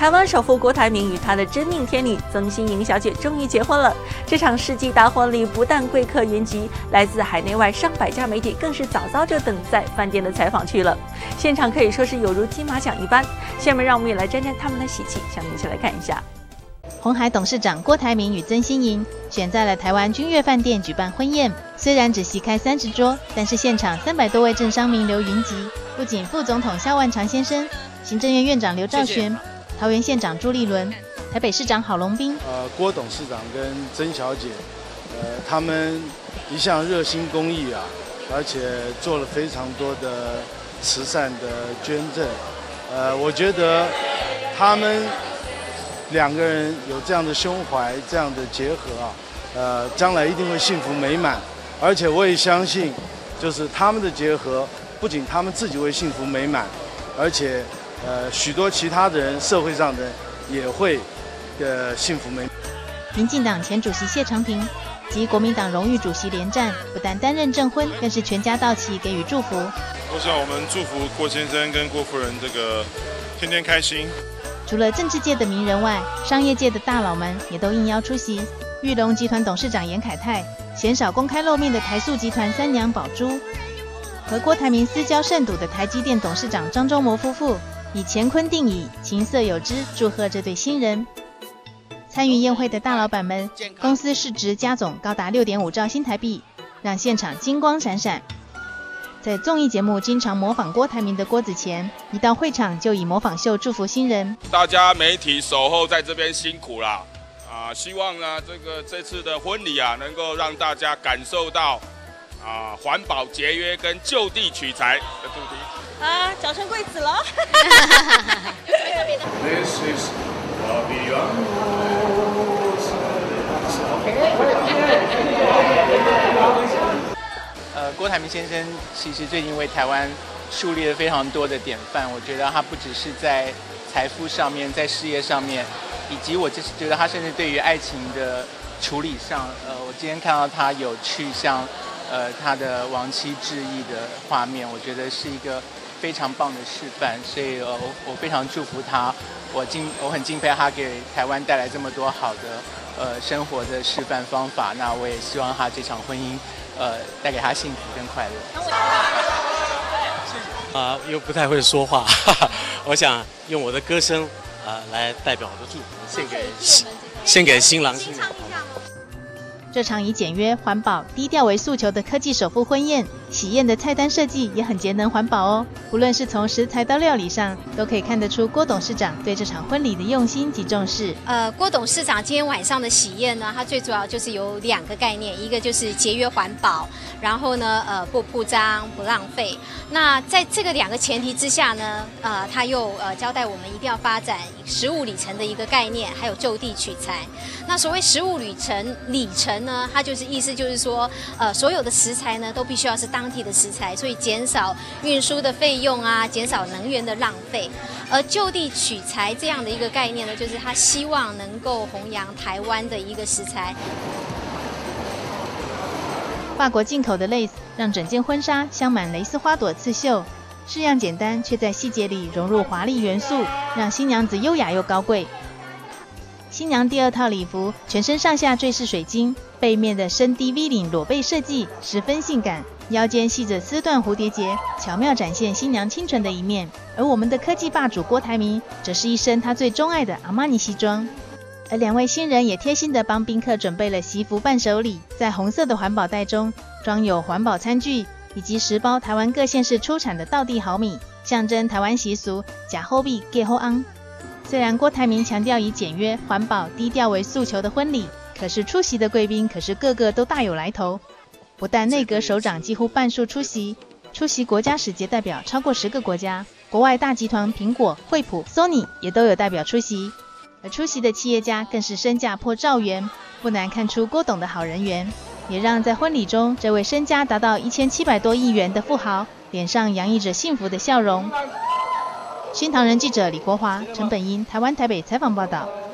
台湾首富郭台铭与他的真命天女曾心莹小姐终于结婚了。这场世纪大婚礼不但贵客云集，来自海内外上百家媒体更是早早就等在饭店的采访去了。现场可以说是有如金马奖一般。下面让我们也来沾沾他们的喜气，下面一起来看一下。 鸿海董事长郭台铭与曾心莹选在了台湾君悦饭店举办婚宴，虽然只席开30桌，但是现场300多位政商名流云集，不仅副总统萧万长先生、行政院院长刘兆玄、桃园县长朱立伦、台北市长郝龙斌， 郭董事长跟曾小姐，他们一向热心公益啊，而且做了非常多的慈善的捐赠，我觉得他们2个人有这样的胸怀，这样的结合啊，将来一定会幸福美满，而且我也相信，就是他们的结合，不仅他们自己会幸福美满，而且许多其他的人，社会上的人也会幸福美满。 民进党前主席谢长廷及国民党荣誉主席连战，不但担任证婚，更是全家到齐给予祝福。 我想我们祝福郭先生跟郭夫人这个天天开心。 除了政治界的名人外，商业界的大佬们也都应邀出席。裕隆集团董事长严凯泰，鲜少公开露面的台塑集团三娘宝珠，和郭台铭私交甚笃的台积电董事长张忠谋夫妇，以乾坤定矣，琴瑟有之，祝贺这对新人。参与宴会的大老板们，公司市值加总高达6.5兆新台币，让现场金光闪闪。在综艺节目经常模仿郭台铭的郭子乾，一到会场就以模仿秀祝福新人。 大家媒体守候在这边辛苦啦，希望呢这次的婚礼啊，能够让大家感受到环保节约跟就地取材的主题。 早成贵子了。 This is 郭台铭先生其实最近为台湾树立了非常多的典范。我觉得他不只是在财富上面，在事业上面，以及我就是觉得他甚至对于爱情的处理上，我今天看到他有去向他的亡妻致意的画面，我觉得是一个非常棒的示范。所以我非常祝福他，我很敬佩他给台湾带来这么多好的生活的示范方法。那我也希望他这场婚姻带给他幸福跟快乐。 又不太会说话，我想用我的歌声来代表我的祝福，献给新郎新娘。 这场以简约、环保、低调为诉求的科技首富婚宴，喜宴的菜单设计也很节能环保哦。无论是从食材到料理上，都可以看得出郭董事长对这场婚礼的用心及重视。 郭董事长今天晚上的喜宴呢，它最主要就是有2个概念，一个就是节约环保，然后呢，不铺张、不浪费。那在这个2个前提之下呢，他又交代我们一定要发展15里程的一个概念，还有就地取材。那所谓15里程呢，它就是意思就是说，所有的食材呢都必须要是当地的食材，所以减少运输的费用啊，减少能源的浪费。而就地取材这样的一个概念呢，就是他希望能够弘扬台湾的一个食材。 法国进口的 lace 让整件婚纱镶满蕾丝花朵刺绣，式样简单，却在细节里融入华丽元素，让新娘子优雅又高贵。新娘第2套礼服全身上下坠饰水晶，背面的深低 V 领裸背设计十分性感，腰间系着丝缎蝴蝶结，巧妙展现新娘清纯的一面。而我们的科技霸主郭台铭，则是一身他最钟爱的阿玛尼西装。而2位新人也贴心地帮宾客准备了习服伴手礼，在红色的环保袋中装有环保餐具，以及10包台湾各县市出产的道地好米，象征台湾习俗假后币给后昂。虽然郭台铭强调以简约、环保、低调为诉求的婚礼，可是出席的贵宾可是个个都大有来头。不但内阁首长几乎半数出席国家使节代表超过10个国家，国外大集团苹果、惠普、Sony 也都有代表出席。而出席的企业家更是身价破兆元，不难看出郭董的好人缘，也让在婚礼中这位身家达到1700多亿元的富豪脸上洋溢着幸福的笑容。新唐人记者李国华、陈本英台湾台北采访报道。